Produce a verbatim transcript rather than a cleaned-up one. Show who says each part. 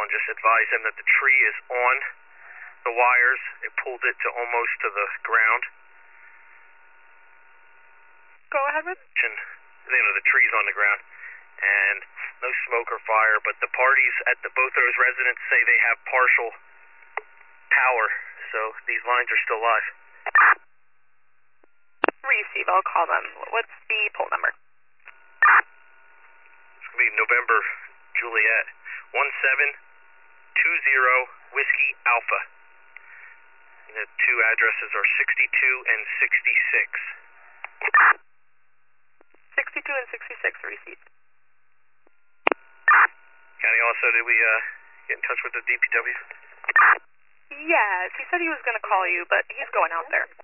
Speaker 1: and just advise them that the tree is on the wires. It pulled it to almost to the ground.
Speaker 2: Go ahead with.
Speaker 1: You know, the tree's on the ground, and no smoke or fire, but the parties at the, both of those residents say they have partial power, so these lines are still live.
Speaker 2: Receive, I'll call them. What's the poll number?
Speaker 1: It's going to be November Juliet, one seven two zero Whiskey Alpha. And the two addresses are sixty-two and sixty-six.
Speaker 2: sixty-two and sixty-six, received.
Speaker 1: County also, did we uh, get in touch with the D P W?
Speaker 2: Yes, he said he was going to call you, but he's going out there.